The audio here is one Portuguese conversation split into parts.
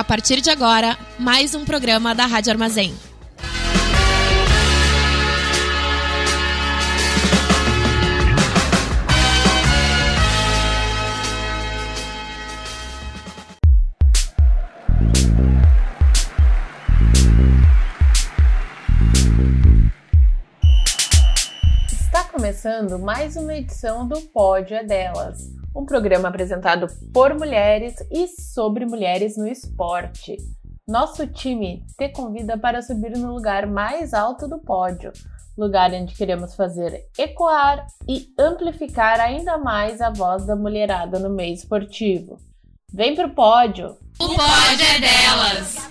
partir de agora, mais um programa da Rádio Armazém. Está começando mais uma edição do Pódio é Delas, um programa apresentado por mulheres e sobre mulheres no esporte. Nosso time te convida para subir no lugar mais alto do pódio, lugar onde queremos fazer ecoar e amplificar ainda mais a voz da mulherada no meio esportivo. Vem pro pódio! O Pódio é Delas!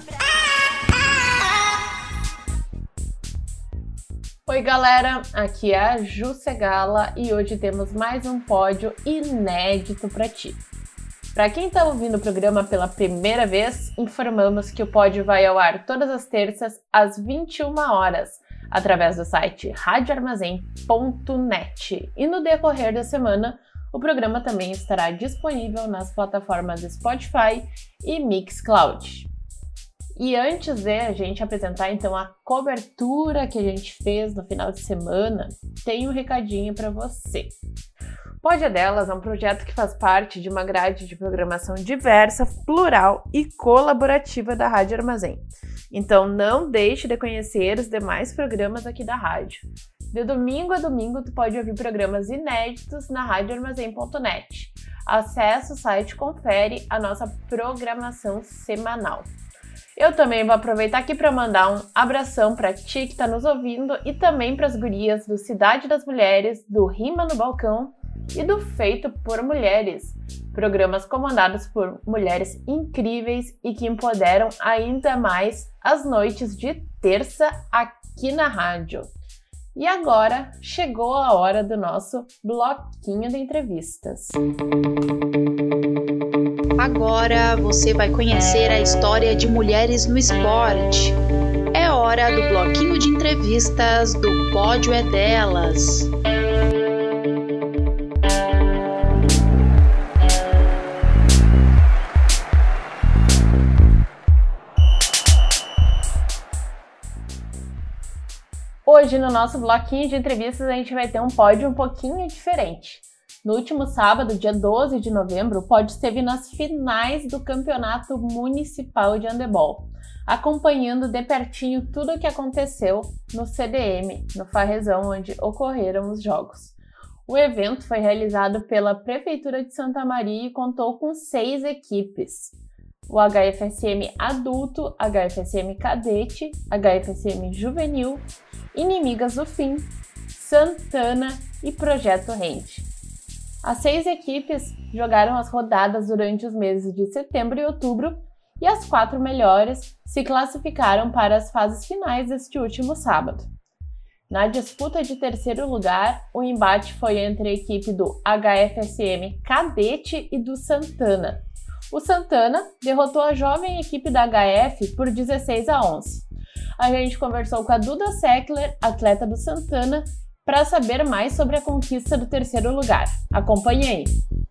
Oi galera, aqui é a Ju Segala e hoje temos mais um pódio inédito para ti. Para quem está ouvindo o programa pela primeira vez, informamos que o pódio vai ao ar todas as terças às 21 horas, através do site radioarmazém.net. E no decorrer da semana, o programa também estará disponível nas plataformas Spotify e Mixcloud. E antes de a gente apresentar então a cobertura que a gente fez no final de semana, tem um recadinho para você. Pódio é Delas é um projeto que faz parte de uma grade de programação diversa, plural e colaborativa da Rádio Armazém. Então não deixe de conhecer os demais programas aqui da rádio. De domingo a domingo tu pode ouvir programas inéditos na radioarmazém.net. Acesse o site e confere a nossa programação semanal. Eu também vou aproveitar aqui para mandar um abração para ti que está nos ouvindo e também para as gurias do Cidade das Mulheres, do Rima no Balcão e do Feito por Mulheres, programas comandados por mulheres incríveis e que empoderam ainda mais as noites de terça aqui na rádio. E agora chegou a hora do nosso bloquinho de entrevistas. Agora você vai conhecer a história de mulheres no esporte. É hora do bloquinho de entrevistas do Pódio é Delas. Hoje no nosso bloquinho de entrevistas a gente vai ter um pódio um pouquinho diferente. No último sábado, dia 12 de novembro, o pódio esteve nas finais do Campeonato Municipal de Handebol, acompanhando de pertinho tudo o que aconteceu no CDM, no Farrezão, onde ocorreram os jogos. O evento foi realizado pela Prefeitura de Santa Maria e contou com 6 equipes. O HFSM Adulto, HFSM Cadete, HFSM Juvenil, Inimigas do Fim, Santana e Projeto Rende. As 6 equipes jogaram as rodadas durante os meses de setembro e outubro e as 4 melhores se classificaram para as fases finais deste último sábado. Na disputa de terceiro lugar, o embate foi entre a equipe do HFSM Cadete e do Santana. O Santana derrotou a jovem equipe da HF por 16-11. A gente conversou com a Duda Seckler, atleta do Santana, para saber mais sobre a conquista do terceiro lugar. Acompanhe aí!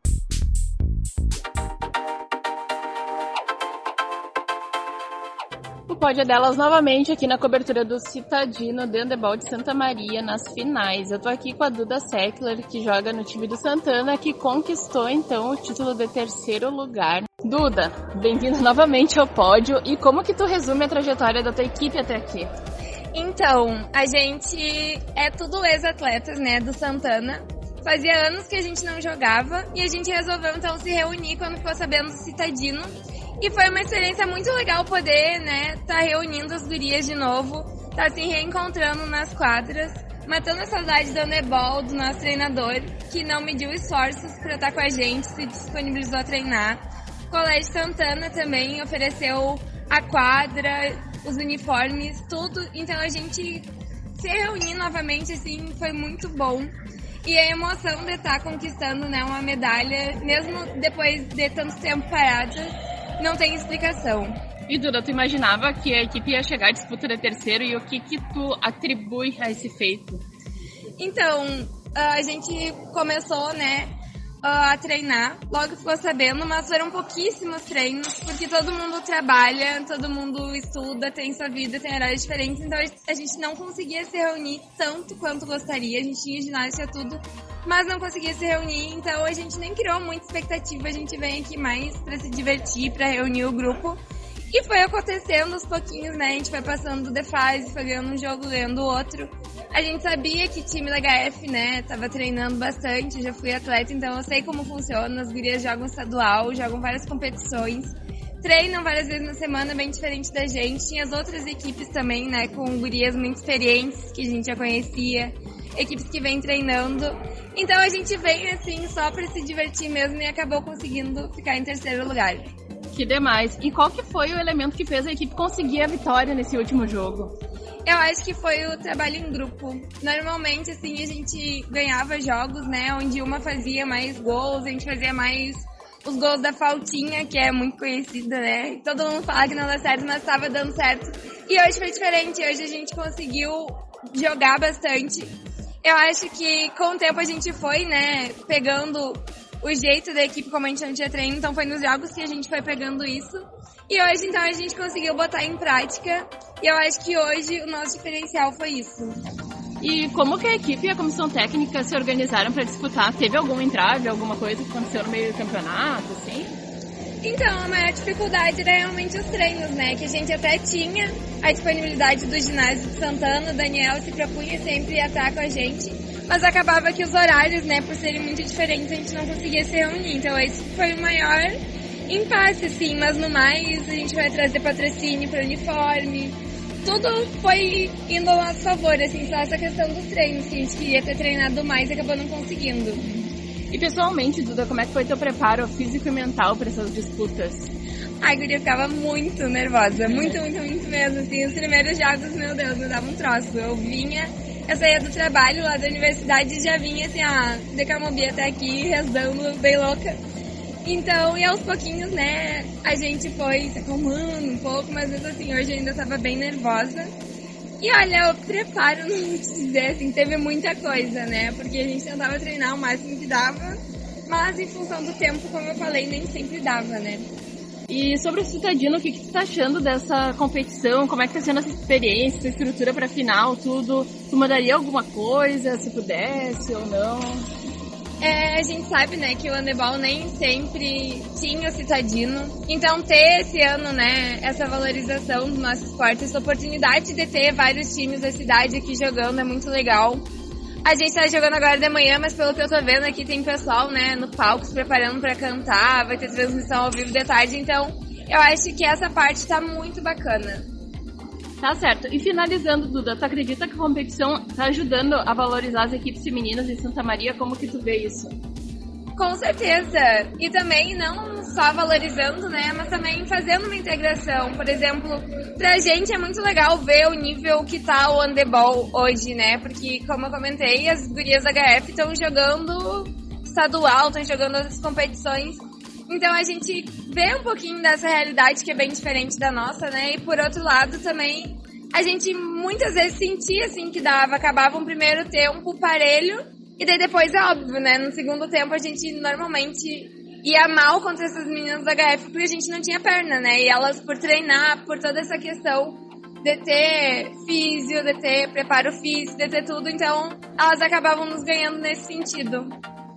O Pódio é Delas novamente aqui na cobertura do Citadino de Handebol de Santa Maria nas finais. Eu tô aqui com a Duda Seckler, que joga no time do Santana, que conquistou então o título de terceiro lugar. Duda, bem-vinda novamente ao pódio. E como que tu resume a trajetória da tua equipe até aqui? Então, a gente é tudo ex-atletas, né, do Santana. Fazia anos que a gente não jogava e a gente resolveu, então, se reunir quando ficou sabendo do Citadino. E foi uma experiência muito legal poder, né, tá reunindo as gurias de novo, tá se reencontrando nas quadras, matando a saudade do handebol, do nosso treinador, que não mediu esforços para estar com a gente, se disponibilizou a treinar. O Colégio Santana também ofereceu a quadra, os uniformes, tudo. Então a gente se reunir novamente, assim, foi muito bom. E a emoção de estar conquistando, né, uma medalha, mesmo depois de tanto tempo parada, não tem explicação. E Duda, tu imaginava que a equipe ia chegar à disputa de terceiro e o que tu atribui a esse feito? Então, a gente começou, né, a treinar, logo ficou sabendo, mas foram pouquíssimos treinos, porque todo mundo trabalha, todo mundo estuda, tem sua vida, tem horários diferentes, então a gente não conseguia se reunir tanto quanto gostaria, a gente tinha ginásio, tinha tudo, mas não conseguia se reunir, então a gente nem criou muita expectativa, a gente vem aqui mais pra se divertir, pra reunir o grupo. E foi acontecendo aos pouquinhos, né? A gente foi passando de fase, foi ganhando um jogo, ganhando outro. A gente sabia que o time da HF, né, tava treinando bastante, já fui atleta, então eu sei como funciona. As gurias jogam estadual, jogam várias competições, treinam várias vezes na semana, bem diferente da gente. Tinha as outras equipes também, né, com gurias muito experientes, que a gente já conhecia, equipes que vêm treinando. Então a gente vem, assim, só pra se divertir mesmo e acabou conseguindo ficar em terceiro lugar. Que demais. E qual que foi o elemento que fez a equipe conseguir a vitória nesse último jogo? Eu acho que foi o trabalho em grupo. Normalmente, assim, a gente ganhava jogos, né, onde uma fazia mais gols, a gente fazia mais os gols da faltinha, que é muito conhecida, né? Todo mundo fala que não dá certo, mas estava dando certo. E hoje foi diferente, hoje a gente conseguiu jogar bastante. Eu acho que com o tempo a gente foi, né, pegando o jeito da equipe, como a gente não tinha treino, então foi nos jogos que a gente foi pegando isso. E hoje, então, a gente conseguiu botar em prática, e eu acho que hoje o nosso diferencial foi isso. E como que a equipe e a comissão técnica se organizaram para disputar? Teve algum entrave, alguma coisa que aconteceu no meio do campeonato, assim? Então, a maior dificuldade era realmente os treinos, né? Que a gente até tinha a disponibilidade do ginásio de Santana, o Daniel se propunha sempre a estar com a gente, mas acabava que os horários, né, por serem muito diferentes, a gente não conseguia se reunir. Então esse foi o maior impasse, assim, mas no mais a gente vai trazer patrocínio para uniforme. Tudo foi indo ao nosso favor, assim, só essa questão dos treinos, que a gente queria ter treinado mais e acabou não conseguindo. E pessoalmente, Duda, como é que foi teu preparo físico e mental para essas disputas? Ai, guria, eu ficava muito nervosa, muito mesmo, assim, os primeiros jogos, meu Deus, me dava um troço. Eu saía do trabalho lá da universidade e já vinha assim, de Camobi até aqui, rezando, bem louca. Então, e aos pouquinhos, né, a gente foi se acalmando um pouco, mas mesmo assim, hoje eu ainda tava bem nervosa. E olha, o preparo, não vou te dizer, assim, teve muita coisa, né, porque a gente tentava treinar o máximo que dava, mas em função do tempo, como eu falei, nem sempre dava, né. E sobre o Citadino, o que tu tá achando dessa competição? Como é que tá sendo essa experiência, essa estrutura pra final, tudo? Tu mudaria alguma coisa, se pudesse ou não? A gente sabe, né, que o handebol nem sempre tinha o Citadino. Então ter esse ano, né, essa valorização do nosso esporte, essa oportunidade de ter vários times da cidade aqui jogando é muito legal. A gente tá jogando agora de manhã, mas pelo que eu tô vendo aqui tem pessoal, né, no palco se preparando pra cantar, vai ter transmissão ao vivo de tarde, então eu acho que essa parte tá muito bacana. Tá certo. E finalizando, Duda, tu acredita que a competição tá ajudando a valorizar as equipes femininas em Santa Maria? Como que tu vê isso? Com certeza. E também não só valorizando, né, mas também fazendo uma integração. Por exemplo, pra gente é muito legal ver o nível que tá o handebol hoje, né, porque como eu comentei, as gurias da HF estão jogando estadual, estão jogando outras competições. Então a gente vê um pouquinho dessa realidade que é bem diferente da nossa, né? E por outro lado também, a gente muitas vezes sentia assim que acabava um primeiro tempo parelho, e daí depois é óbvio, né? No segundo tempo a gente normalmente ia mal contra essas meninas da HF porque a gente não tinha perna, né? E elas por treinar, por toda essa questão de ter físio, de ter preparo físico, de ter tudo, então elas acabavam nos ganhando nesse sentido.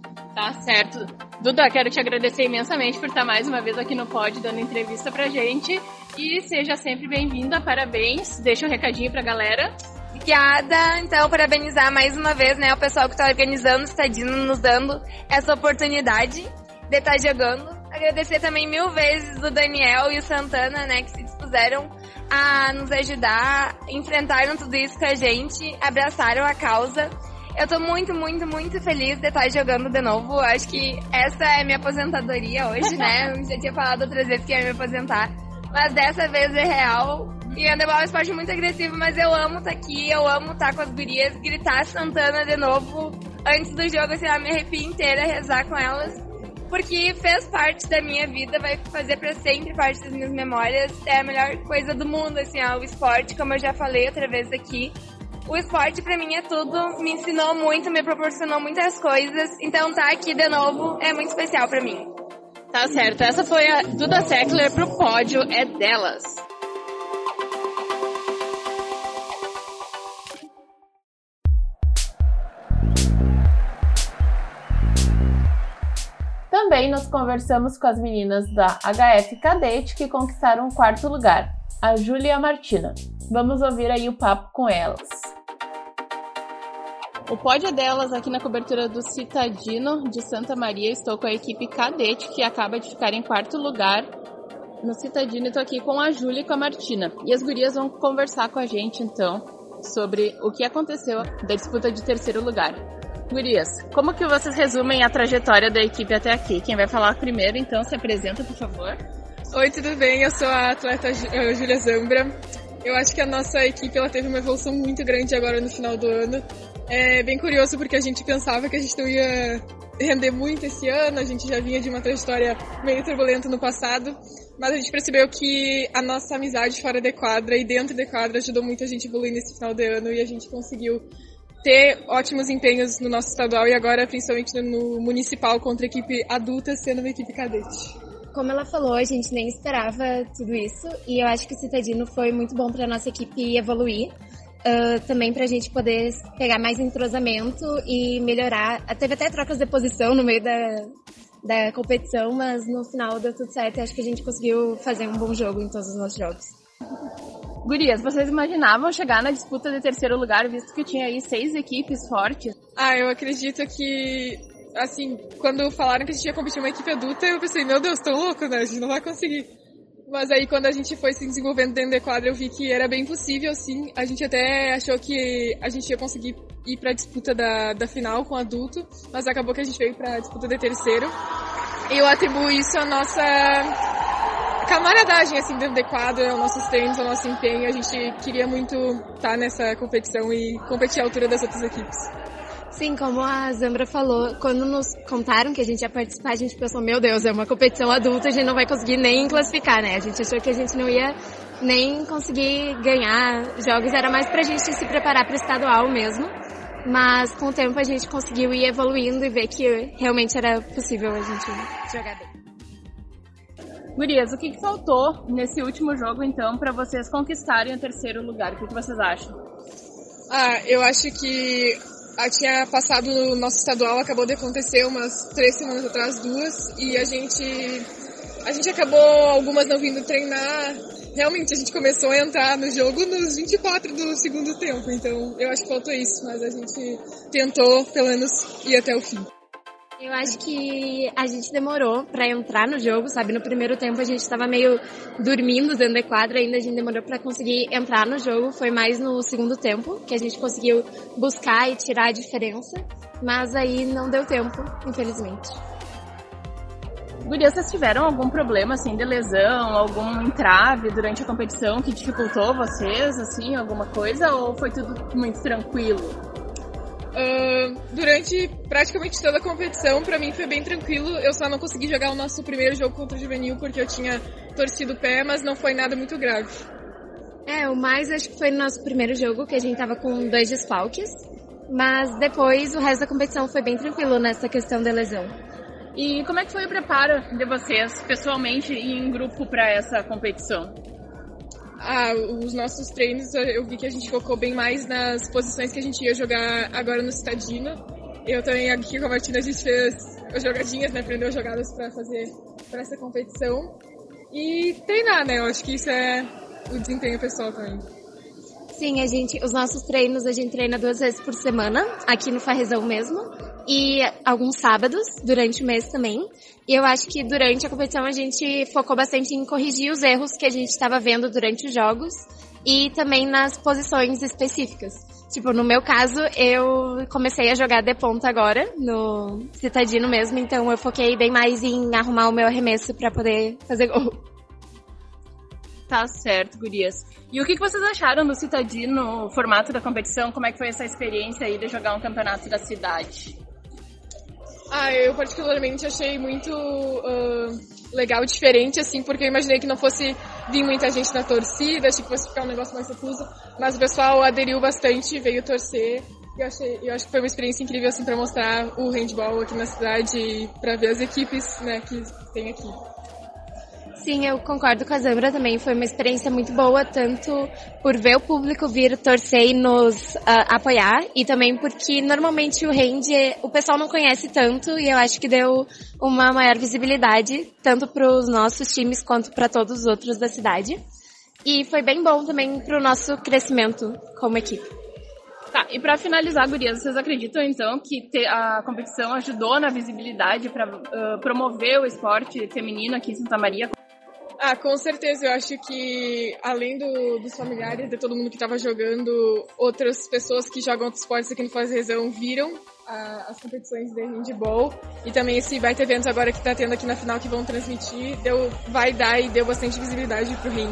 Tá certo. Duda, quero te agradecer imensamente por estar mais uma vez aqui no Pod dando entrevista pra gente. E seja sempre bem-vinda, parabéns. Deixa um recadinho pra galera. Obrigada. Então, parabenizar mais uma vez, né, o pessoal que tá organizando o Citadino, nos dando essa oportunidade de estar jogando. Agradecer também 1000 vezes o Daniel e o Santana, né, que se dispuseram a nos ajudar, enfrentaram tudo isso com a gente, abraçaram a causa. Eu tô muito feliz de estar jogando de novo. Acho que essa é minha aposentadoria hoje, né? Eu já tinha falado outras vezes que ia me aposentar, mas dessa vez é real. E o handebol é um esporte muito agressivo, mas eu amo estar aqui, eu amo estar com as gurias, gritar Santana de novo antes do jogo, assim, eu me arrepio inteira, rezar com elas, porque fez parte da minha vida, vai fazer pra sempre parte das minhas memórias. É a melhor coisa do mundo, assim, ó, o esporte, como eu já falei outra vez aqui. O esporte pra mim é tudo, me ensinou muito, me proporcionou muitas coisas, então tá aqui de novo é muito especial pra mim. Tá certo, essa foi a Duda Seckler pro Pódio é Delas. Também nós conversamos com as meninas da HF Cadete que conquistaram o 4º lugar, a Júlia e a Martina. Vamos ouvir aí o papo com elas. O Pódio é Delas aqui na cobertura do Citadino de Santa Maria. Estou com a equipe Cadete, que acaba de ficar em 4º lugar no Citadino. Estou aqui com a Júlia e com a Martina. E as gurias vão conversar com a gente, então, sobre o que aconteceu da disputa de 3º lugar. Gurias, como que vocês resumem a trajetória da equipe até aqui? Quem vai falar primeiro, então, se apresenta, por favor. Oi, tudo bem? Eu sou a atleta Júlia Zambra. Eu acho que a nossa equipe ela teve uma evolução muito grande agora no final do ano. É bem curioso porque a gente pensava que a gente não ia render muito esse ano, a gente já vinha de uma trajetória meio turbulenta no passado, mas a gente percebeu que a nossa amizade fora de quadra e dentro de quadra ajudou muito a gente a evoluir nesse final de ano e a gente conseguiu ter ótimos empenhos no nosso estadual e agora principalmente no municipal contra a equipe adulta sendo uma equipe cadete. Como ela falou, a gente nem esperava tudo isso e eu acho que o Citadino foi muito bom para nossa equipe evoluir. Também pra gente poder pegar mais entrosamento e melhorar. Teve até trocas de posição no meio da competição, mas no final deu tudo certo e acho que a gente conseguiu fazer um bom jogo em todos os nossos jogos. Gurias, vocês imaginavam chegar na disputa de 3º lugar, visto que tinha aí 6 equipes fortes? Eu acredito que, assim, quando falaram que a gente ia competir uma equipe adulta, eu pensei, meu Deus, tão louco, né? A gente não vai conseguir. Mas aí quando a gente foi se desenvolvendo dentro da quadra, eu vi que era bem possível, sim. A gente até achou que a gente ia conseguir ir pra disputa da final com adulto, mas acabou que a gente veio pra disputa de 3º. E eu atribuo isso à nossa camaradagem, assim, dentro da quadra, aos nossos treinos, ao nosso empenho. A gente queria muito estar nessa competição e competir à altura das outras equipes. Sim, como a Zambra falou, quando nos contaram que a gente ia participar, a gente pensou, meu Deus, é uma competição adulta, a gente não vai conseguir nem classificar, né? A gente achou que a gente não ia nem conseguir ganhar jogos, era mais pra gente se preparar para o estadual mesmo. Mas com o tempo a gente conseguiu ir evoluindo e ver que realmente era possível a gente jogar bem. Gurias, o que faltou nesse último jogo, então, para vocês conquistarem o 3º lugar? O que vocês acham? Eu acho que tinha passado o nosso estadual, acabou de acontecer umas 3 semanas atrás, 2, e a gente acabou, algumas não vindo treinar. Realmente, a gente começou a entrar no jogo nos 24 do segundo tempo, então eu acho que faltou isso, mas a gente tentou, pelo menos, ir até o fim. Eu acho que a gente demorou pra entrar no jogo, sabe? No primeiro tempo a gente estava meio dormindo dentro da quadra, ainda a gente demorou pra conseguir entrar no jogo. Foi mais no segundo tempo que a gente conseguiu buscar e tirar a diferença, mas aí não deu tempo, infelizmente. Gurias, vocês tiveram algum problema, assim, de lesão, algum entrave durante a competição que dificultou vocês, assim, alguma coisa, ou foi tudo muito tranquilo? Durante praticamente toda a competição, pra mim foi bem tranquilo. Eu só não consegui jogar o nosso primeiro jogo contra o Juvenil porque eu tinha torcido o pé, mas não foi nada muito grave. O mais acho que foi no nosso primeiro jogo, que a gente tava com 2 desfalques, mas depois o resto da competição foi bem tranquilo nessa questão da lesão. E como é que foi o preparo de vocês, pessoalmente e em grupo, pra essa competição? Os nossos treinos, eu vi que a gente focou bem mais nas posições que a gente ia jogar agora no Citadino. Eu também, aqui com a Martina, a gente fez as jogadinhas, né? Aprendeu jogadas pra fazer pra essa competição. E treinar, né? Eu acho que isso é o desempenho pessoal também. Sim, os nossos treinos, a gente treina 2 vezes por semana, aqui no Farrezão mesmo, e alguns sábados, durante o mês também. E eu acho que durante a competição a gente focou bastante em corrigir os erros que a gente estava vendo durante os jogos e também nas posições específicas. Tipo, no meu caso, eu comecei a jogar de ponta agora, no Citadino mesmo, então eu foquei bem mais em arrumar o meu arremesso para poder fazer gol. Tá certo, gurias. E o que vocês acharam do Citadino, o formato da competição? Como é que foi essa experiência aí de jogar um campeonato da cidade? Eu particularmente achei muito legal, diferente, assim, porque eu imaginei que não fosse vir muita gente na torcida, achei que fosse ficar um negócio mais refuso, mas o pessoal aderiu bastante, veio torcer. Eu acho que foi uma experiência incrível, assim, para mostrar o handball aqui na cidade e para ver as equipes, né, que tem aqui. Sim, eu concordo com a Zambra também. Foi uma experiência muito boa, tanto por ver o público vir torcer e nos apoiar, e também porque normalmente o hand o pessoal não conhece tanto, e eu acho que deu uma maior visibilidade, tanto para os nossos times quanto para todos os outros da cidade. E foi bem bom também para o nosso crescimento como equipe. Tá, e pra finalizar, gurias, vocês acreditam então que a competição ajudou na visibilidade para promover o esporte feminino aqui em Santa Maria? Ah, com certeza. Eu acho que além dos familiares de todo mundo que estava jogando, outras pessoas que jogam outros esportes aqui no Fazezão viram as competições de handball, e também esse baita evento agora que está tendo aqui na final que vão transmitir, vai dar e deu bastante visibilidade pro hand.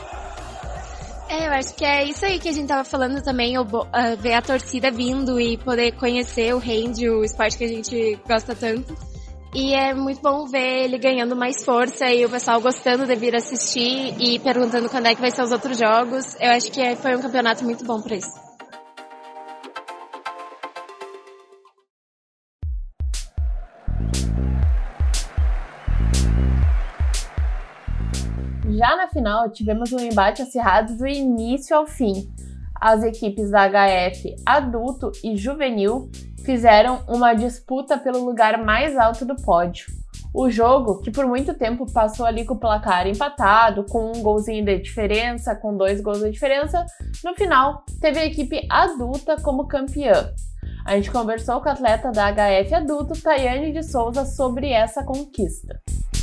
Eu acho que é isso aí que a gente tava falando também, ver a torcida vindo e poder conhecer o hand, o esporte que a gente gosta tanto. E é muito bom ver ele ganhando mais força e o pessoal gostando de vir assistir e perguntando quando é que vai ser os outros jogos. Eu acho que foi um campeonato muito bom pra isso. Já na final, tivemos um embate acirrado do início ao fim. As equipes da HF adulto e juvenil fizeram uma disputa pelo lugar mais alto do pódio. O jogo, que por muito tempo passou ali com o placar empatado, com um golzinho de diferença, com 2 gols de diferença, no final teve a equipe adulta como campeã. A gente conversou com a atleta da HF adulto, Tayane de Souza, sobre essa conquista.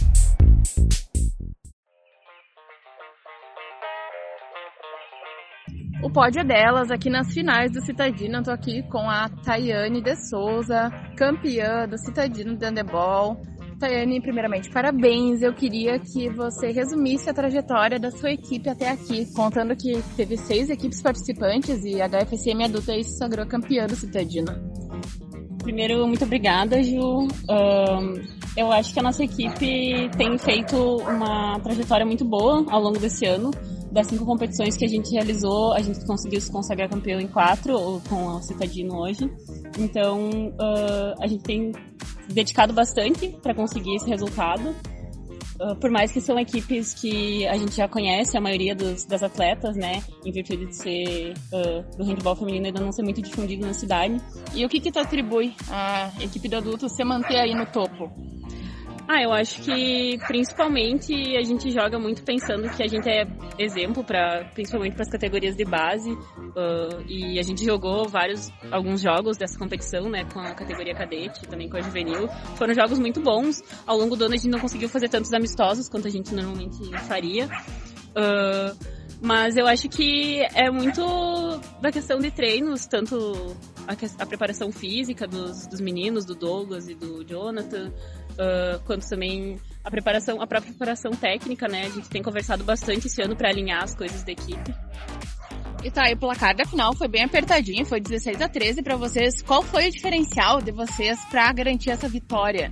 O pódio é delas, aqui nas finais do Citadino. Eu tô aqui com a Tayane de Souza, campeã do Citadino de handebol. Tayane, primeiramente, parabéns. Eu queria que você resumisse a trajetória da sua equipe até aqui, contando que teve 6 equipes participantes e a HFSM adulta aí se sagrou campeã do Citadino. Primeiro, muito obrigada, Ju. Eu acho que a nossa equipe tem feito uma trajetória muito boa ao longo desse ano. Das 5 competições que a gente realizou, a gente conseguiu se consagrar campeão em 4, com o Citadino hoje. Então, a gente tem dedicado bastante para conseguir esse resultado. Por mais que são equipes que a gente já conhece, a maioria das atletas, né, em virtude de ser do handebol feminino ainda não ser muito difundido na cidade. E o que tu atribui à equipe do adulto se manter aí no topo? Eu acho que principalmente a gente joga muito pensando que a gente é exemplo principalmente para as categorias de base, e a gente jogou alguns jogos dessa competição, né, com a categoria cadete e também com a juvenil. Foram jogos muito bons. Ao longo do ano a gente não conseguiu fazer tantos amistosos quanto a gente normalmente faria, mas eu acho que é muito da questão de treinos, tanto a preparação física dos meninos, do Douglas e do Jonathan, quanto também a própria preparação técnica, né? A gente tem conversado bastante esse ano para alinhar as coisas da equipe. E tá, e o placar da final foi bem apertadinho, foi 16-13 para vocês. Qual foi o diferencial de vocês para garantir essa vitória?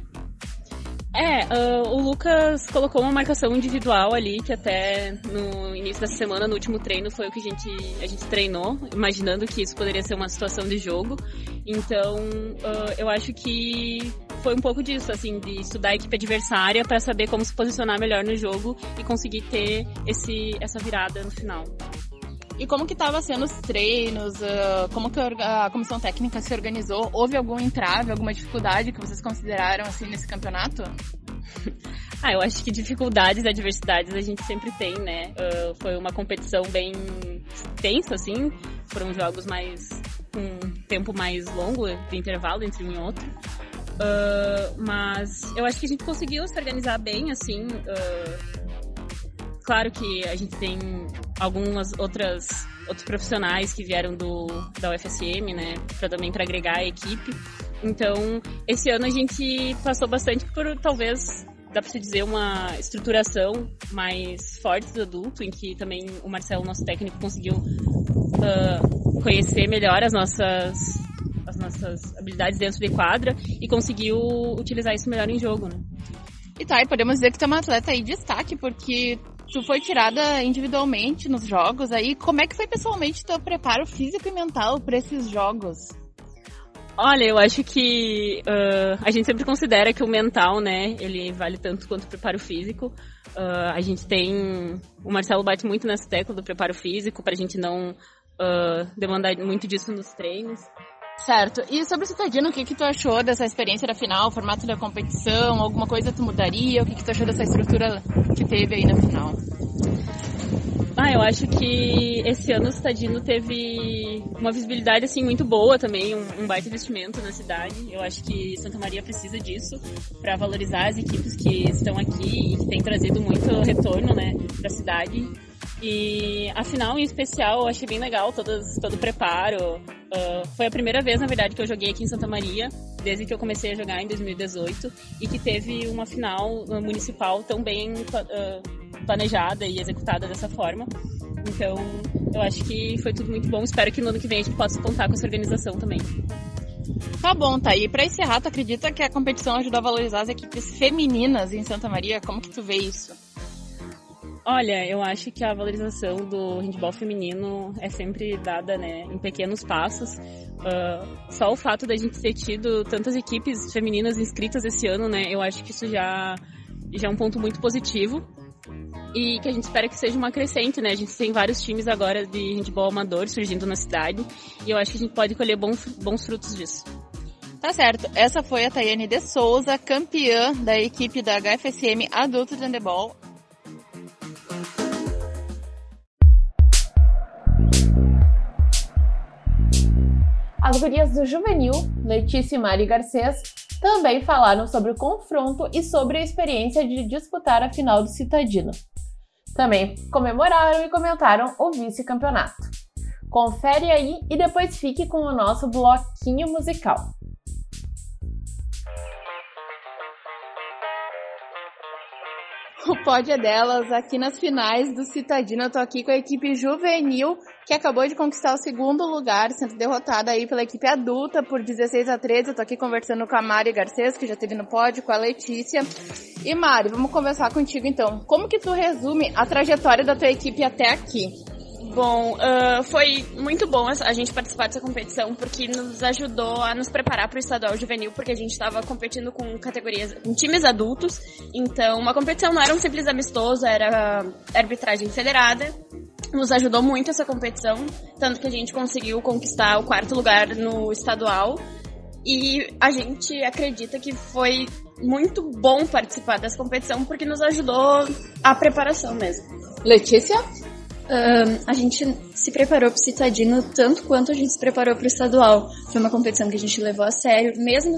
O Lucas colocou uma marcação individual ali, que até no início dessa semana, no último treino, foi o que a gente treinou, imaginando que isso poderia ser uma situação de jogo. Então, eu acho que foi um pouco disso, assim, de estudar a equipe adversária para saber como se posicionar melhor no jogo e conseguir ter essa virada no final. E como que estava sendo os treinos? Como que a comissão técnica se organizou? Houve algum entrave, alguma dificuldade que vocês consideraram assim nesse campeonato? Eu acho que dificuldades e adversidades a gente sempre tem, né? Foi uma competição bem tensa, assim. Foram jogos com um tempo mais longo de intervalo entre um e outro. Mas eu acho que a gente conseguiu se organizar bem, assim. Claro que a gente tem outros profissionais que vieram da UFSM, né, também para agregar a equipe. Então, esse ano a gente passou bastante por, talvez, dá para se dizer, uma estruturação mais forte do adulto, em que também o Marcelo, nosso técnico, conseguiu conhecer melhor as nossas habilidades dentro de quadra e conseguiu utilizar isso melhor em jogo, né? E tá, e podemos dizer que tu é uma atleta aí de destaque, porque tu foi tirada individualmente nos jogos aí. Como é que foi pessoalmente teu preparo físico e mental para esses jogos? Olha, eu acho que a gente sempre considera que o mental, né, ele vale tanto quanto o preparo físico. A gente tem... O Marcelo bate muito nessa tecla do preparo físico, pra gente não demandar muito disso nos treinos. Certo. E sobre o Citadino, o que tu achou dessa experiência da final, o formato da competição? Alguma coisa tu mudaria? O que tu achou dessa estrutura que teve aí na final? Eu acho que esse ano o Citadino teve uma visibilidade assim, muito boa também, um baita investimento na cidade. Eu acho que Santa Maria precisa disso para valorizar as equipes que estão aqui e que têm trazido muito retorno, né, para a cidade. E a final, em especial, eu achei bem legal, todo o preparo. Foi a primeira vez, na verdade, que eu joguei aqui em Santa Maria, desde que eu comecei a jogar em 2018, e que teve uma final municipal tão bem planejada e executada dessa forma. Então, eu acho que foi tudo muito bom. Espero que no ano que vem a gente possa contar com essa organização também. Tá bom, tá. E pra encerrar, tu acredita que a competição ajudou a valorizar as equipes femininas em Santa Maria? Como que tu vê isso? Olha, eu acho que a valorização do handball feminino é sempre dada, né, em pequenos passos. Só o fato da gente ter tido tantas equipes femininas inscritas esse ano, né, eu acho que isso já é um ponto muito positivo e que a gente espera que seja uma crescente, né. A gente tem vários times agora de handball amador surgindo na cidade e eu acho que a gente pode colher bons frutos disso. Tá certo. Essa foi a Tayane de Souza, campeã da equipe da HFSM Adulto de Handebol. As gurias do Juvenil, Letícia e Mari Garcês, também falaram sobre o confronto e sobre a experiência de disputar a final do Citadino. Também comemoraram e comentaram o vice-campeonato. Confere aí e depois fique com o nosso bloquinho musical. O pódio é delas aqui nas finais do Citadino. Eu tô aqui com a equipe juvenil, que acabou de conquistar o segundo lugar, sendo derrotada aí pela equipe adulta por 16-13. Eu tô aqui conversando com a Mari Garcês, que já esteve no pódio, com a Letícia. E Mari, vamos conversar contigo então. Como que tu resume a trajetória da tua equipe até aqui? Bom, foi muito bom a gente participar dessa competição, porque nos ajudou a nos preparar para o estadual juvenil, porque a gente estava competindo com times adultos. Então, uma competição não era um simples amistoso, era arbitragem federada. Nos ajudou muito essa competição, tanto que a gente conseguiu conquistar o 4º lugar no estadual. E a gente acredita que foi muito bom participar dessa competição, porque nos ajudou a preparação mesmo. Letícia? A gente se preparou para o Citadino tanto quanto a gente se preparou para o estadual. Foi uma competição que a gente levou a sério, mesmo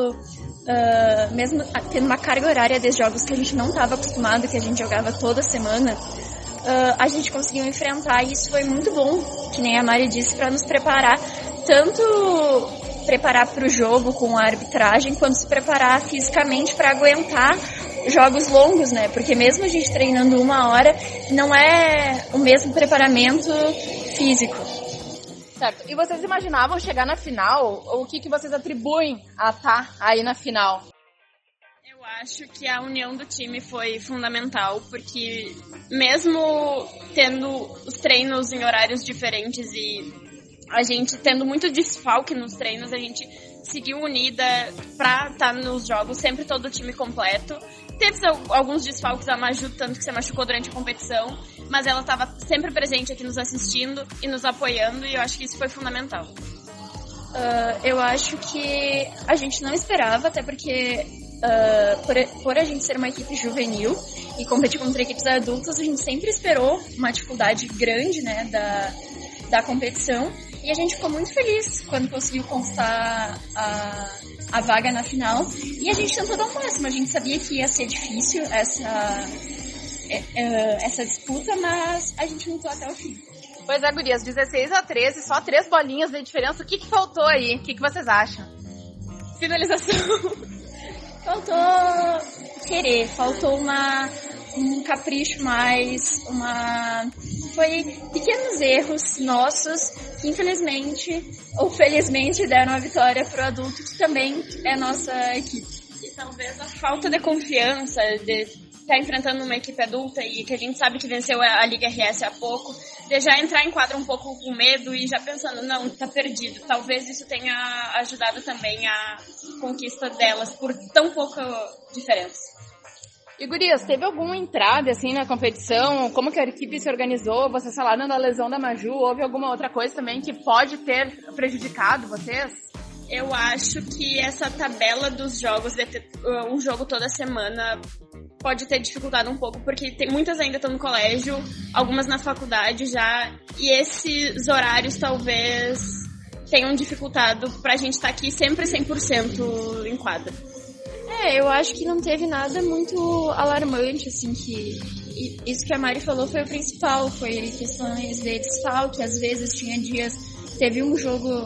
tendo uma carga horária de jogos que a gente não estava acostumado, que a gente jogava toda semana. A gente conseguiu enfrentar e isso foi muito bom, que nem a Mari disse, para nos preparar, tanto preparar para o jogo com a arbitragem, quanto se preparar fisicamente para aguentar jogos longos, né? Porque mesmo a gente treinando 1 hora, não é o mesmo preparamento físico. Certo. E vocês imaginavam chegar na final? Ou o que vocês atribuem a estar aí na final? Eu acho que a união do time foi fundamental, porque mesmo tendo os treinos em horários diferentes e a gente tendo muito desfalque nos treinos, a gente seguiu unida pra estar nos jogos, sempre todo o time completo. Teve alguns desfalques, a Maju, tanto que se machucou durante a competição, mas ela estava sempre presente aqui nos assistindo e nos apoiando, e eu acho que isso foi fundamental. Eu acho que a gente não esperava, até porque por a gente ser uma equipe juvenil e competir contra equipes adultas, a gente sempre esperou uma dificuldade grande, né, da competição. E a gente ficou muito feliz quando conseguiu conquistar a vaga na final. E a gente tentou dar o máximo. A gente sabia que ia ser difícil essa disputa, mas a gente lutou até o fim. Pois é, gurias, 16-13, só 3 bolinhas de diferença. O que faltou aí? O que vocês acham? Finalização. Faltou querer, faltou um capricho mais, foi pequenos erros nossos que infelizmente ou felizmente deram a vitória pro adulto, que também é nossa equipe. Talvez a falta de confiança, de estar enfrentando uma equipe adulta e que a gente sabe que venceu a Liga RS há pouco, de já entrar em quadra um pouco com medo e já pensando, não, tá perdido. Talvez isso tenha ajudado também a conquista delas por tão pouca diferença. E gurias, teve alguma entrada assim na competição? Como que a equipe se organizou? Vocês falaram da lesão da Maju, houve alguma outra coisa também que pode ter prejudicado vocês? Eu acho que essa tabela dos jogos, de ter um jogo toda semana, pode ter dificultado um pouco, porque tem muitas ainda estão no colégio, algumas na faculdade já, e esses horários talvez tenham dificultado pra gente estar aqui sempre 100% em quadra. Eu acho que não teve nada muito alarmante, assim, que isso que a Mari falou foi o principal, foi questões de desfalque, às vezes tinha dias, teve um jogo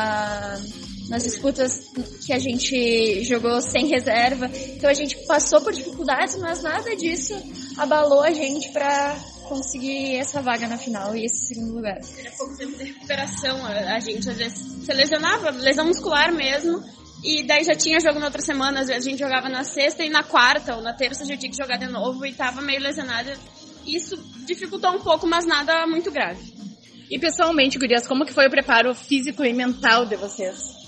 nas disputas que a gente jogou sem reserva, então a gente passou por dificuldades, mas nada disso abalou a gente pra conseguir essa vaga na final e esse segundo lugar. Era pouco tempo de recuperação, a gente às vezes se lesionava, lesão muscular mesmo, e daí já tinha jogo na outra semana, às vezes a gente jogava na sexta e na quarta ou na terça já tinha que jogar de novo e tava meio lesionada. Isso dificultou um pouco, mas nada muito grave. E pessoalmente, gurias, como que foi o preparo físico e mental de vocês?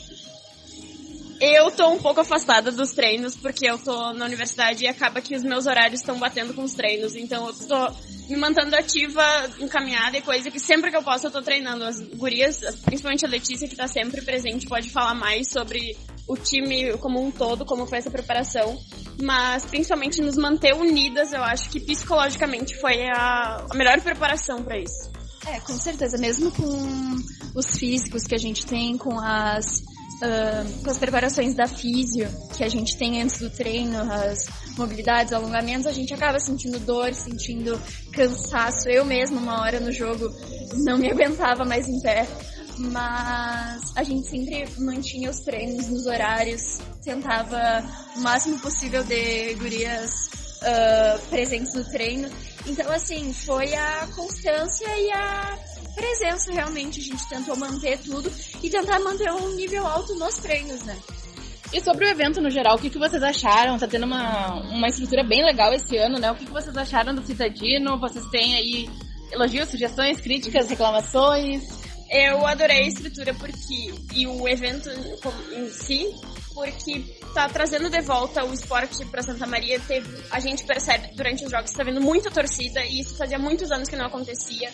Eu tô um pouco afastada dos treinos, porque eu tô na universidade e acaba que os meus horários estão batendo com os treinos, então eu tô me mantendo ativa, encaminhada e coisa que sempre que eu posso eu tô treinando. As gurias, principalmente a Letícia, que tá sempre presente, pode falar mais sobre o time como um todo, como foi essa preparação, mas principalmente nos manter unidas, eu acho que psicologicamente foi a melhor preparação pra isso. Com certeza, mesmo com os físicos que a gente tem, com as preparações da físio que a gente tem antes do treino, as mobilidades, alongamentos, a gente acaba sentindo dor, sentindo cansaço. Eu mesma, uma hora no jogo, não me aguentava mais em pé, mas a gente sempre mantinha os treinos nos horários, tentava o máximo possível de gurias presentes no treino. Então, assim, foi a constância e a presença, realmente. A gente tentou manter tudo e tentar manter um nível alto nos treinos, né? E sobre o evento no geral, o que vocês acharam? Tá tendo uma estrutura bem legal esse ano, né? O que vocês acharam do Citadino? Vocês têm aí elogios, sugestões, críticas, reclamações? Eu adorei a estrutura e o evento em si, porque tá trazendo de volta o esporte pra Santa Maria. A gente percebe durante os jogos que tá vindo muita torcida e isso fazia muitos anos que não acontecia.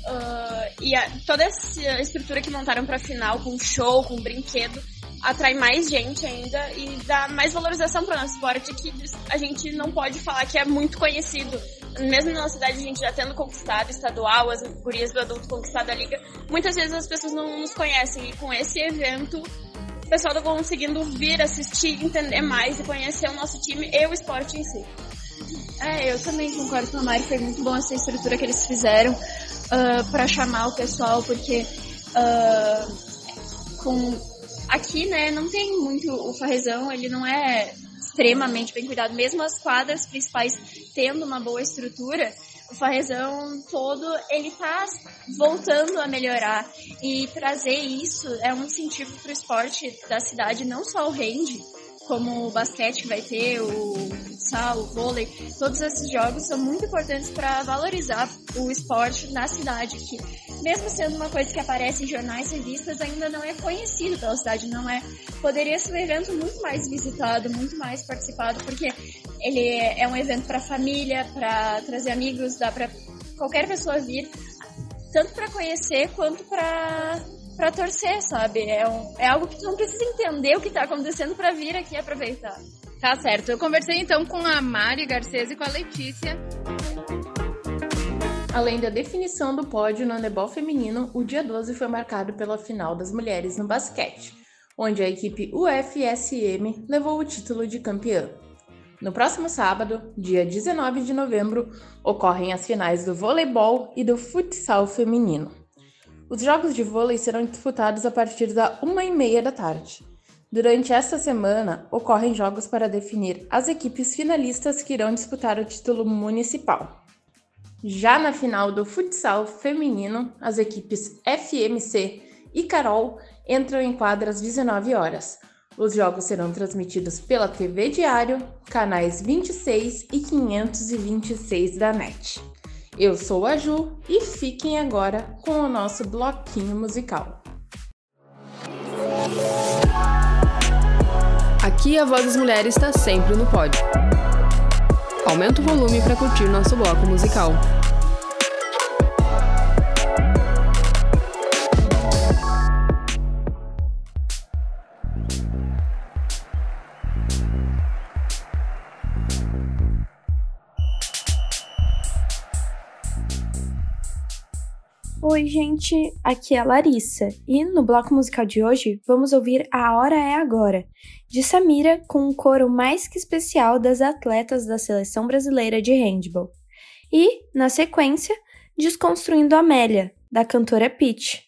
Toda essa estrutura que montaram pra final, com show, com brinquedo, atrai mais gente ainda e dá mais valorização para o nosso esporte, que a gente não pode falar que é muito conhecido. Mesmo na nossa cidade, a gente já tendo conquistado estadual, as gurias do adulto conquistado a liga, muitas vezes as pessoas não nos conhecem, e com esse evento o pessoal tá conseguindo vir, assistir, entender mais e conhecer o nosso time e o esporte em si. Eu também concordo com a Mari, foi muito bom essa estrutura que eles fizeram para chamar o pessoal, porque aqui, né, não tem muito o Farrezão, ele não é extremamente bem cuidado, mesmo as quadras principais tendo uma boa estrutura, o Farrezão todo, ele tá voltando a melhorar, e trazer isso é um incentivo pro esporte da cidade, não só o hand, como o basquete que vai ter, o futsal, o vôlei, todos esses jogos são muito importantes para valorizar o esporte na cidade, que mesmo sendo uma coisa que aparece em jornais e revistas, ainda não é conhecido pela cidade, poderia ser um evento muito mais visitado, muito mais participado, porque ele é um evento para família, para trazer amigos, dá para qualquer pessoa vir, tanto para conhecer quanto para torcer, sabe? É algo que tu não precisa entender o que tá acontecendo pra vir aqui e aproveitar. Tá certo. Eu conversei então com a Mari Garcês e com a Letícia. Além da definição do pódio no handebol feminino, o dia 12 foi marcado pela final das mulheres no basquete, onde a equipe UFSM levou o título de campeã. No próximo sábado, dia 19 de novembro, ocorrem as finais do voleibol e do futsal feminino. Os jogos de vôlei serão disputados a partir da 1h30 da tarde. Durante esta semana, ocorrem jogos para definir as equipes finalistas que irão disputar o título municipal. Já na final do futsal feminino, as equipes FMC e Carol entram em quadra às 19 horas. Os jogos serão transmitidos pela TV Diário, canais 26 e 526 da NET. Eu sou a Ju e fiquem agora com o nosso bloquinho musical. Aqui a voz das mulheres está sempre no pódio. Aumenta o volume para curtir nosso bloco musical. Oi, gente, aqui é a Larissa e no bloco musical de hoje vamos ouvir A Hora é Agora, de Samira, com um coro mais que especial das atletas da Seleção Brasileira de Handball. E, na sequência, Desconstruindo Amélia, da cantora Pitty.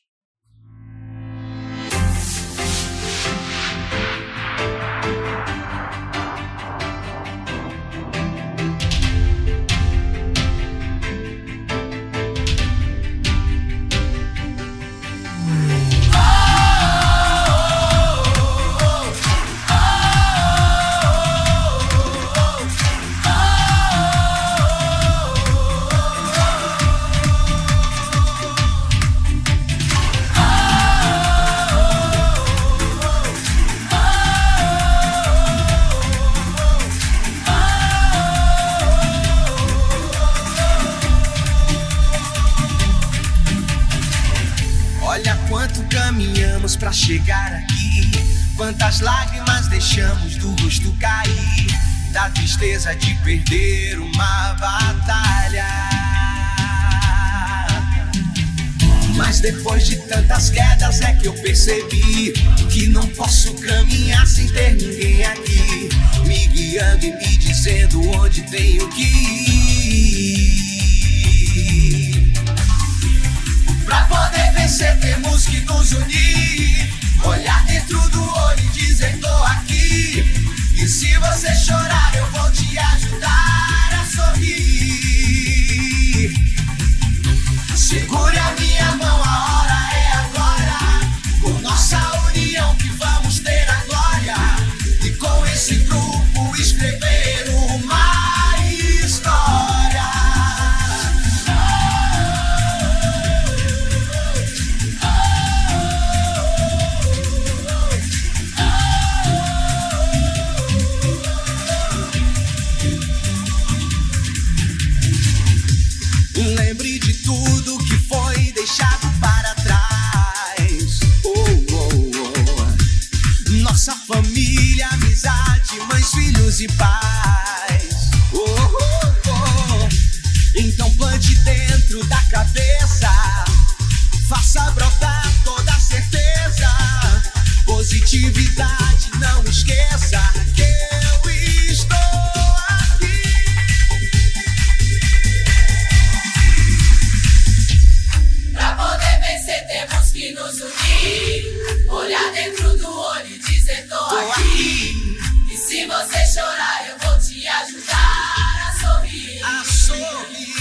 Pra chegar aqui, quantas lágrimas deixamos do rosto cair, da tristeza de perder uma batalha. Mas depois de tantas quedas é que eu percebi que não posso caminhar sem ter ninguém aqui, me guiando e me dizendo onde tenho que ir. Pra poder vencer temos que nos unir, olhar dentro do olho e dizer tô aqui. E se você chorar eu vou te ajudar a sorrir. Segure a minha mão, a hora é agora, com nossa união que vamos ter a glória, e com esse grupo escrever uma história. Lembre de tudo que foi deixado para trás. Nossa família, amizade, mães, filhos e pais. Então plante dentro da cabeça, faça brotar toda a certeza, positividade, não esqueça que eu estou aqui. Pra poder vencer temos que nos unir, olhar dentro do olho e dizer tô aqui. E se você chorar eu vou te ajudar a sorrir. A sorrir.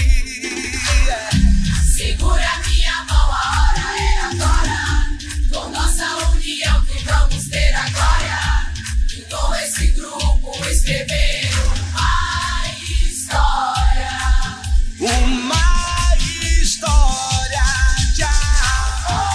Segura a minha mão, a hora é agora, com nossa união que vamos ter a glória, e com esse grupo escrever uma história. Uma história de amor.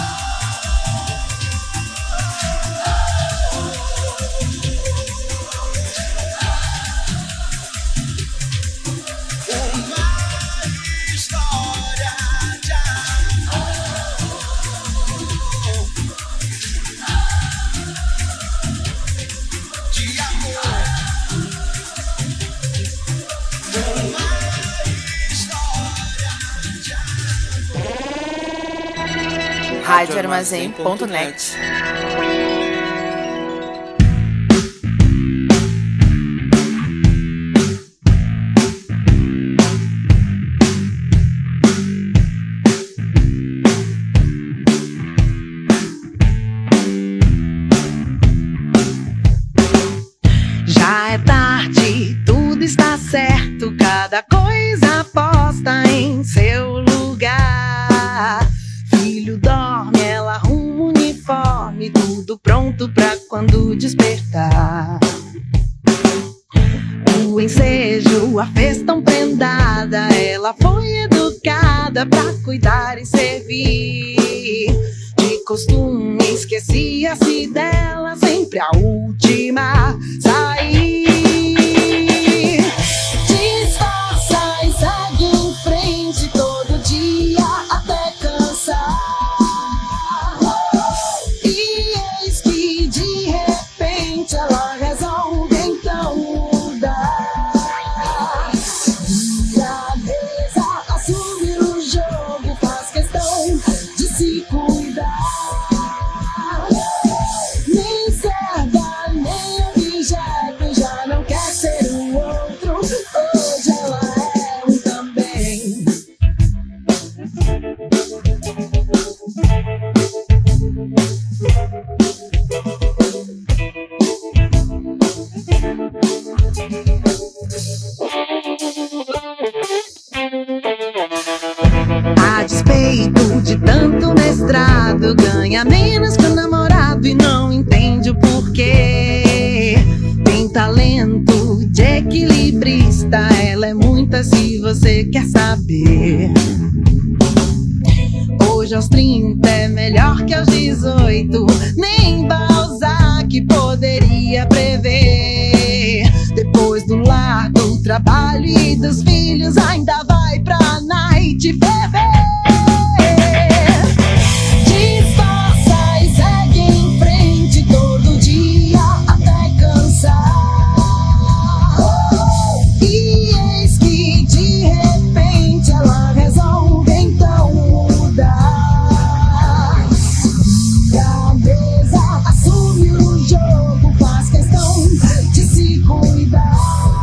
radioarmazém.net. Já é tarde, tudo está certo, cada coisa posta em seu lugar. Filho dorme, ela arruma o uniforme, tudo pronto pra quando fez tão prendada, ela foi educada pra cuidar e servir. De costume esquecia-se dela, sempre a última sair. Disfarça e segue em frente todo dia até cansar. E eis que de repente ela resolve então mudar. Braveza assume o jogo, faz questão de se cuidar. Nem serva, nem objeto, já não quer ser o outro. Hoje ela é um também. A despeito de tanto mestrado, ganha menos que o namorado e não entende o porquê. Tem talento de equilibrista, ela é muita se você quer saber. Hoje aos 30 é melhor que aos 18, nem Balzac poderia prever. Depois do lar, do trabalho e dos filhos, ainda vai pra night beber. Disfarça e segue em frente todo dia até cansar. E eis que de repente ela resolve então mudar. Cabeça assume o jogo, faz questão de se cuidar.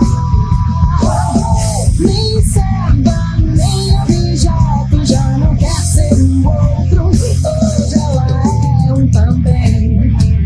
Nem serva, nem objeto, já não quer ser um outro. Hoje ela é um também.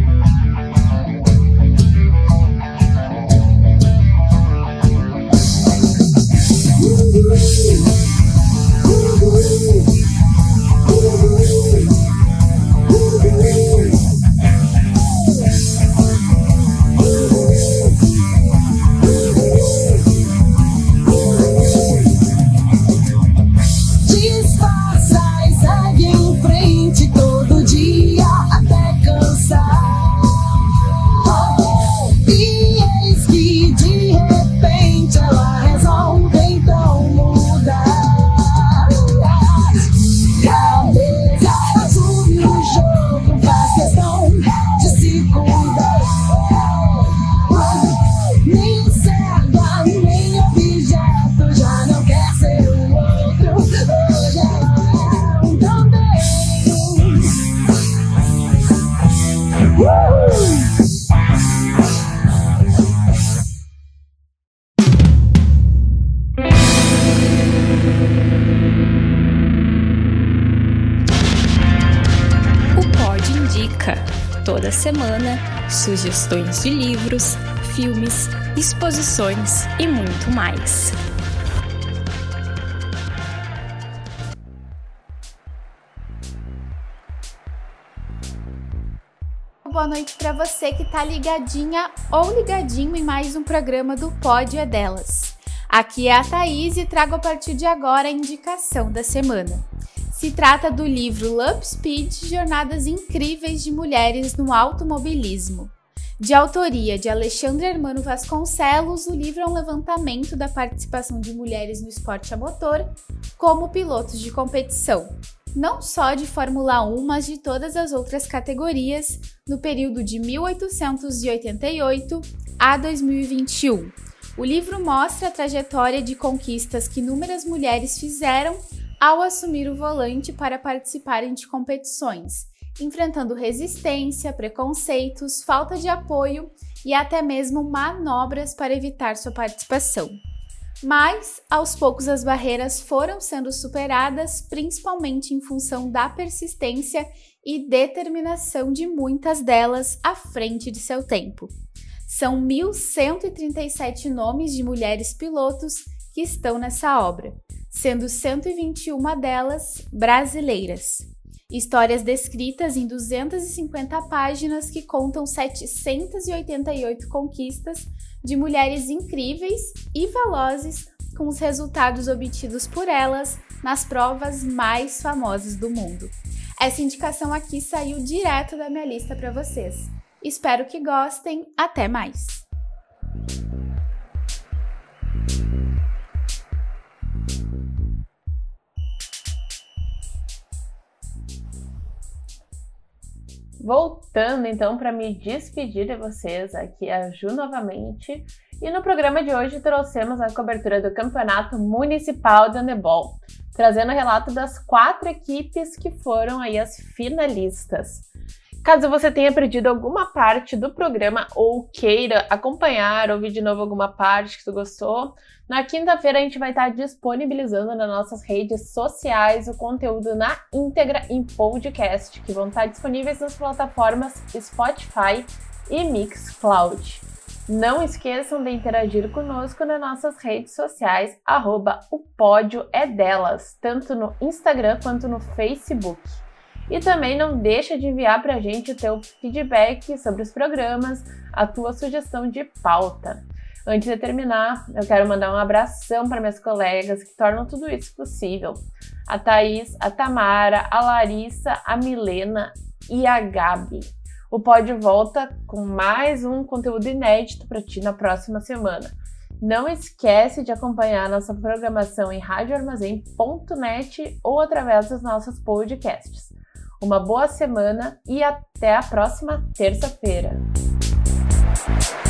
Disfarça e segue em frente todo dia até cansar. E eis que de repente ela resolve então mudar. Cabeça assume o jogo, faz questão de se cuidar. Nem serva, nem objeto, já não quer ser o outro. Hoje ela é um também. O Pod Indica. Toda semana, sugestões de livros, filmes, exposições e muito mais. Boa noite para você que tá ligadinha ou ligadinho em mais um programa do Pod é Delas. Aqui é a Thaís e trago a partir de agora a indicação da semana. Se trata do livro Love Speed, Jornadas Incríveis de Mulheres no Automobilismo. De autoria de Alexandre Hermano Vasconcelos, o livro é um levantamento da participação de mulheres no esporte a motor como pilotos de competição, não só de Fórmula 1, mas de todas as outras categorias, no período de 1888 a 2021. O livro mostra a trajetória de conquistas que inúmeras mulheres fizeram ao assumir o volante para participarem de competições, enfrentando resistência, preconceitos, falta de apoio e até mesmo manobras para evitar sua participação. Mas, aos poucos, as barreiras foram sendo superadas, principalmente em função da persistência e determinação de muitas delas à frente de seu tempo. São 1.137 nomes de mulheres pilotos que estão nessa obra, sendo 121 delas brasileiras. Histórias descritas em 250 páginas que contam 788 conquistas de mulheres incríveis e velozes com os resultados obtidos por elas nas provas mais famosas do mundo. Essa indicação aqui saiu direto da minha lista para vocês. Espero que gostem. Até mais! Voltando então para me despedir de vocês, aqui é a Ju novamente. E no programa de hoje trouxemos a cobertura do Campeonato Municipal de Handebol, trazendo o relato das 4 equipes que foram aí as finalistas. Caso você tenha perdido alguma parte do programa ou queira acompanhar, ouvir de novo alguma parte que tu gostou, na quinta-feira a gente vai estar disponibilizando nas nossas redes sociais o conteúdo na íntegra em podcast, que vão estar disponíveis nas plataformas Spotify e Mixcloud. Não esqueçam de interagir conosco nas nossas redes sociais, @opodioedelas, tanto no Instagram quanto no Facebook. E também não deixa de enviar para a gente o teu feedback sobre os programas, a tua sugestão de pauta. Antes de terminar, eu quero mandar um abração para minhas colegas que tornam tudo isso possível. A Thaís, a Tamara, a Larissa, a Milena e a Gabi. O Pod volta com mais um conteúdo inédito para ti na próxima semana. Não esquece de acompanhar nossa programação em radioarmazém.net ou através dos nossos podcasts. Uma boa semana e até a próxima terça-feira.